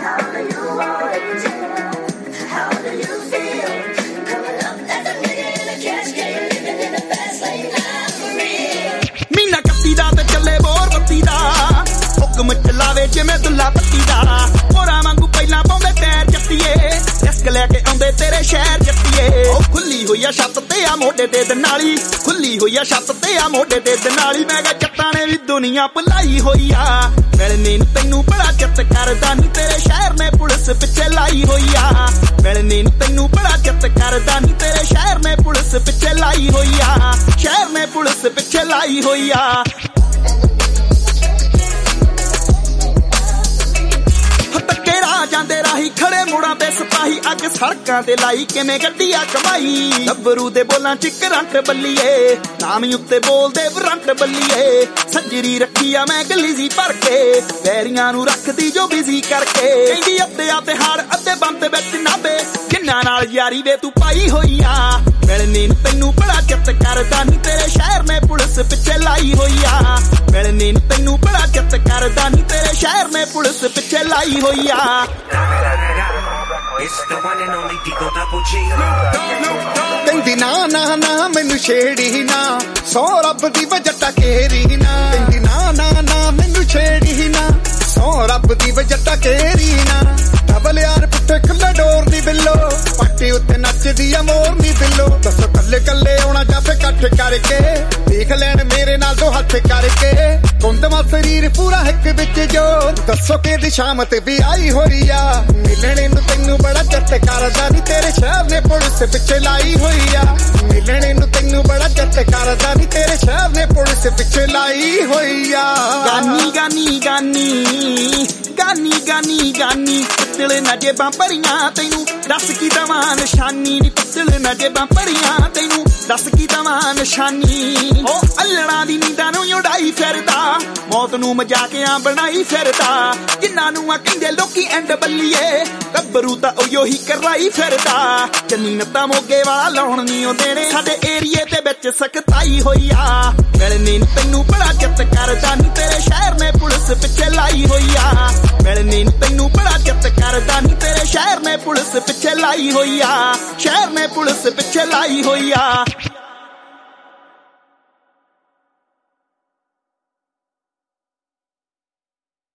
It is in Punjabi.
ਮਹੀਨਾ ਕੱਤੀ ਦਾ ਤੇ ਚੱਲੇ ਬੋਰ ਬੱਤੀ ਦਾ ਹੁਕਮ ਚਲਾਵੇ ਜਿਵੇਂ ਦੁੱਲਾ ਪੱਤੀ ਦਾ ਹੋਰਾਂ ਵਾਂਗੂ ਪਹਿਲਾਂ ਪਾਉਂਦੇ ਟਾਇਰ ਜੱਤੀਏ ਰਿਸਕ ਲੈ ਕੇ ਆਉਂਦੇ ਤੇਰੇ ਸ਼ਹਿਰ ਜੱਤੀਏ ਉਹ ਖੁੱਲੀ ਹੋਈ ਆ ਛੱਤ ਤੇ ਆ ਮੋਢੇ ਤੇ ਦਨਾਲੀ ਖੁੱਲੀ ਹੋਈ ਆ ਛੱਤ ਤੇ ਆ ਮੋਢੇ ਤੇ ਦਨਾਲੀ ਮੈਂ ਕਿਹਾ ਜੱਟਾਂ ਨੇ ਵੀ ਦੁਨੀਆ ਭੁਲਾਈ ਹੋਈ ਆ ਮਿਲਣੇ ਨੂੰ ਤੈਨੂੰ ਬੜਾ ਚਿੱਤ ਕਰਦਾ ਨੀ ਤੇਰੇ ਸ਼ਹਿਰ ਨੇ ਪੁਲਿਸ ਪਿੱਛੇ ਲਾਈ ਹੋਈ ਆ ਮਿਲਣੇ ਨੂੰ ਤੈਨੂੰ ਬੜਾ ਚਿੱਤ ਕਰਦਾ ਨੀ ਤੇਰੇ ਸ਼ਹਿਰ ਨੇ ਪੁਲਿਸ ਪਿੱਛੇ ਲਾਈ ਹੋਈ ਆ ਸ਼ਹਿਰ ਨੇ ਪੁਲਿਸ ਪਿੱਛੇ ਲਾਈ ਹੋਈ ਆ ਜਾਂਦੇ ਰਾਹੀ ਖੜੇ ਮੋੜਾਂ ਤੇ ਸਿਪਾਹੀ ਅੱਗ ਸੜਕਾਂ ਤੇ ਲਾਈ ਕਿਵੇਂ ਗੱਡੀ ਆ ਕਮਾਈ ਗੱਭਰੂ ਦੇ ਬੋਲਾਂ ਚ ਕਰੰਟ ਬੱਲੀਏ ਨਾਮ ਉੱਤੇ ਬੋਲਦੇ ਵਰੰਟ ਬੱਲੀਏ ਸੱਜਰੀ ਰੱਖੀ ਆ ਮੈਂ ਗਲੀ ਸੀ ਭਰ ਕੇ ਵੈਰੀਆਂ ਨੂੰ ਰੱਖਦੀ ਜੋ ਬਿਜ਼ੀ ਕਰਕੇ ਕਹਿੰਦੀ ਅੱਧੇ ਆ ਤੇ ਹਾੜ ਅੱਧੇ ਬੰਦ ਵਿੱਚ ਨਾਬੇ ਜਿੰਨਾਂ ਨਾਲ ਯਾਰੀ ਵੇ ਤੂੰ ਪਾਈ ਹੋਈ ਆ ਮਿਲਣੇ ਨੂੰ ਤੈਨੂੰ ਬੜਾ ਚਿੱਤ ਕਰਦਾ ਨੀ ਤੇਰੇ ਸ਼ਹਿਰ ਨੇ ਪੁਲਿਸ ਪਿੱਛੇ ਲਾਈ ਹੋਈ ਆ ਮਿਲਣੇ ਨੂੰ ਤੈਨੂੰ ਬੜਾ ਚਿੱਤ ਕਰਦਾ ਨੀ ਤੇਰੇ ਸ਼ਹਿਰ ਨੇ ਪੁਲਿਸ ਪਿੱਛੇ ਲਾਈ ਹੋਈ ਆ ਕਹਿੰਦੀ ਨਾ ਨਾ ਨਾ ਮੈਨੂੰ ਛੇੜੀ ਨਾ ਸੌ ਰੱਬ ਦੀ ਵਜਟਾ ਕੇਰੀ ਨਾ ਕਹਿੰਦੀ ਨਾ ਨਾ ਨਾ ਮੈਨੂੰ ਛੇੜੀ ਨਾ ਸੌ ਰੱਬ ਦੀ ਵਜਟਾ ਕੇਰੀ ਨਾ ਡਬਲ ਯਾਰ ਪੁੱਠੇ ਖੁੱਲੇ ਡੋਰ ਨੀ ਬਿੱਲੋ ਪਾਟੀ ਉੱਤੇ ਨੱਚਦੀ ਆ ਮੋਰ ਨੀ ਬਿੱਲੋ ਦੱਸੋ ਕੱਲੇ ਕੱਲੇ ਆਉਣਾ ਜਾਂ ਫੇ ਇਕੱਠ ਕਰਕੇ ਦੇਖ ਲੈਣ ਮੇਰੇ ਨਾਲ ਦੋ ਹੱਥ ਕਰਕੇ ਗੁੰਦਵਾ ਸਰੀਰ ਪੂਰਾ ਇੱਕ ਵਿੱਚ ਜੋ ਦੱਸੋ ਕਿਹਦੀ ਸ਼ਾਮ ਤੇ ਵੀ ਆਈ ਹੋਈ ਆ ਮਿਲਣੇ ਨੂੰ ਤੈਨੂੰ ਬੜਾ ਚਿੱਤ ਕਰਦਾ ਨੀ ਤੇਰੇ ਸ਼ਹਿਰ ਨੇ ਪੁਲਿਸ ਪਿੱਛੇ ਲਾਈ ਹੋਈ ਆ ਮਿਲਣੇ ਨੂੰ ਤੈਨੂੰ ਬੜਾ ਚਿੱਤ ਕਰਦਾ ਨੀ ਤੇਰੇ ਸ਼ਹਿਰ ਨੇ ਪੁਲਿਸ ਪਿੱਛੇ ਲਾਈ ਹੋਈ ਆ ਗਾਨੀ ਗਾਨੀ ਗਾਨੀ ਗਾਨੀ ਗਾਨੀ ਗਾਨੀ ਪਿੱਤਲ ਨਾ ਜੇਬਾਂ ਭਰੀਆਂ ਤੈਨੂੰ ਦੱਸ ਕੀ ਦਵਾਂ ਨਿਸ਼ਾਨੀ ਨੀ ਪਿੱਤਲ ਨਾ ਜੇਬਾਂ ਭਰੀਆਂ ਤੈਨੂੰ ਦੱਸ ਕੀ ਦਵਾਂ ਨਿਸ਼ਾਨੀ ਉਹ ਅੱਲਣਾ ਦੀ ਨੀਂਦਾਂ ਨੂੰ ਉਡਾਈ ਫਿਰਦਾ ਮੌਤ ਨੂੰ ਮਜ਼ਾਕਿਆਂ ਬਣਾਈ ਫਿਰਦਾ ਜਿੰਨਾਂ ਨੂੰ ਆ ਕਹਿੰਦੇ ਲੋਕੀ ਐਂਡ ਬੱਲੀਏ ਗੱਭਰੂ ਤਾਂ ਉਹੀਓ ਹੀ ਕਰਾਈ ਫਿਰਦਾ ਚੰਨੀ ਨੱਤਾ ਮੋਗੇ ਵਾਲਾ ਲਾਉਣ ਨੀ ਉਹ ਦੇਣੇ ਸਾਡੇ ਏਰੀਏ ਦੇ ਵਿੱਚ ਸਖਤਾਈ ਹੋਈ ਆ ਮਿਲਣੇ ਨੂੰ ਤੈਨੂੰ ਬੜਾ ਚਿੱਤ ਕਰਦਾ ਨੀ ਤੇਰੇ ਸ਼ਹਿਰ ਨੇ ਪੁਲਿਸ ਪਿੱਛੇ ਲਾਈ ਹੋਈ ਆ ਮਿਲਣੇ ਨੂੰ ਤੈਨੂੰ ਬੜਾ ਚਿੱਤ ਕਰਦਾ ਨੀ ਤੇਰੇ ਸ਼ਹਿਰ ਨੇ ਪੁਲਿਸ ਪਿੱਛੇ ਲਾਈ ਹੋਈ ਆ ਸ਼ਹਿਰ ਨੇ ਪੁਲਿਸ ਪਿੱਛੇ ਲਾਈ ਹੋਈ ਆ